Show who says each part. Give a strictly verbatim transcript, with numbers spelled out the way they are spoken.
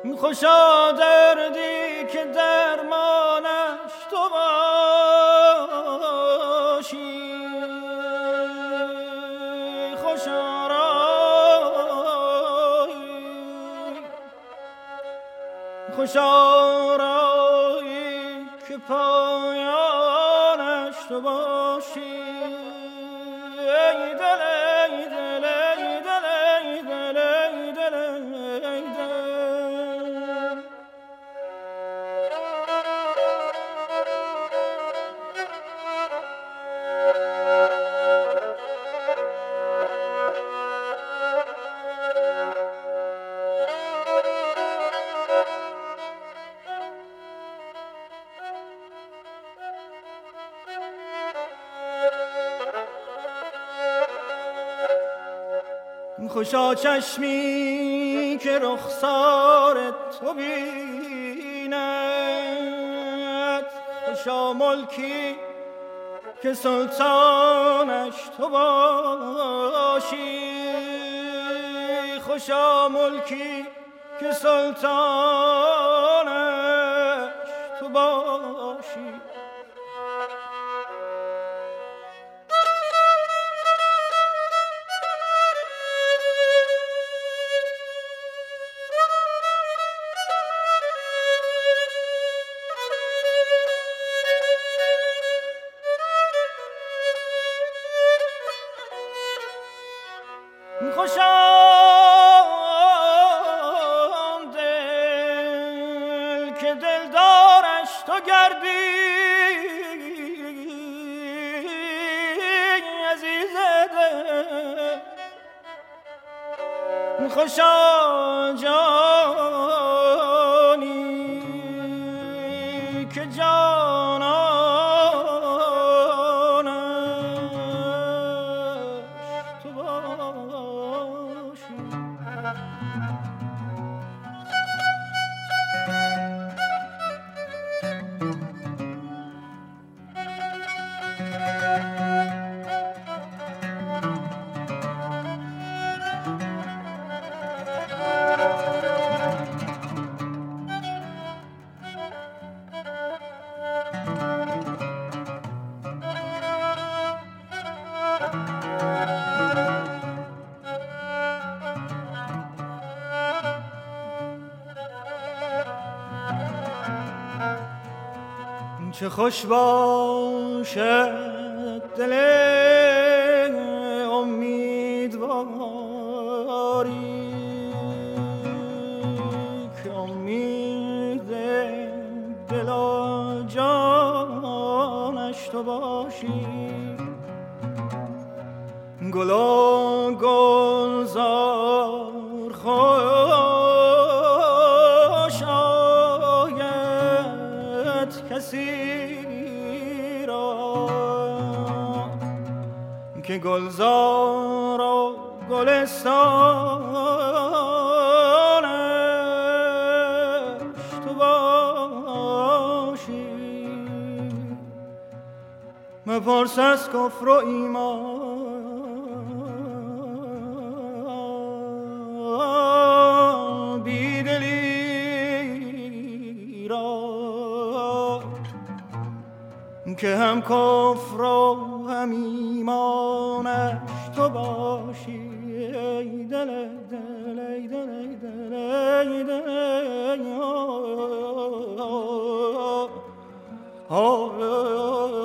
Speaker 1: خوشا دردی که درمانش تو باشی، خوشا رایی، خوشا رایی که پایانش تو باشی. ای دل ای دل ای دل ای دل ای دل ای دل. خوشا چشمی که رخسار تو بیند، خوشا ملکی که سلطانش تو باشی، خوشا ملکی که سلطانش تو باشی. خوشم دل که دلدارش تو گردی، عزیز دل. خوشا جانی که جانانش تو باشی. چه خوش باشد دل امیدواری که امید دل و جانش تو باشی. گل و گلزار خوش آید کسی که گلزار و گلستانش تو باشی. مپرس از کفر و ایمان بیدلی را که هم کفر و هم ایمانش تو باشی. ای دل دل ای دل ای دل ای دل ای